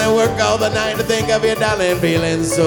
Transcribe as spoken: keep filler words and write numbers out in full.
and work all the night to think of your darling, feeling so